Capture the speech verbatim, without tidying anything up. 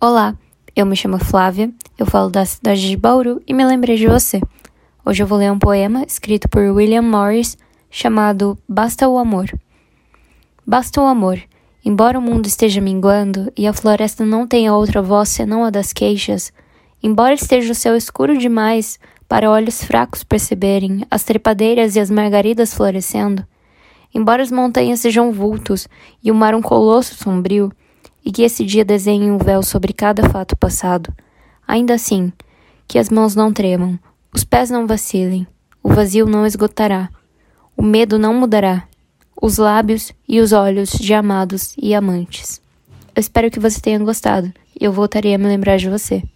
Olá, eu me chamo Flávia, eu falo da cidade de Bauru e me lembrei de você. Hoje eu vou ler um poema escrito por William Morris chamado Basta o Amor. Basta o amor. Embora o mundo esteja minguando e a floresta não tenha outra voz senão a das queixas, embora esteja o céu escuro demais para olhos fracos perceberem as trepadeiras e as margaridas florescendo, embora as montanhas sejam vultos e o mar um colosso sombrio, e que esse dia desenhe um véu sobre cada fato passado, ainda assim, que as mãos não tremam, os pés não vacilem, o vazio não esgotará, o medo não mudará, os lábios e os olhos de amados e amantes. Eu espero que você tenha gostado, e eu voltarei a me lembrar de você.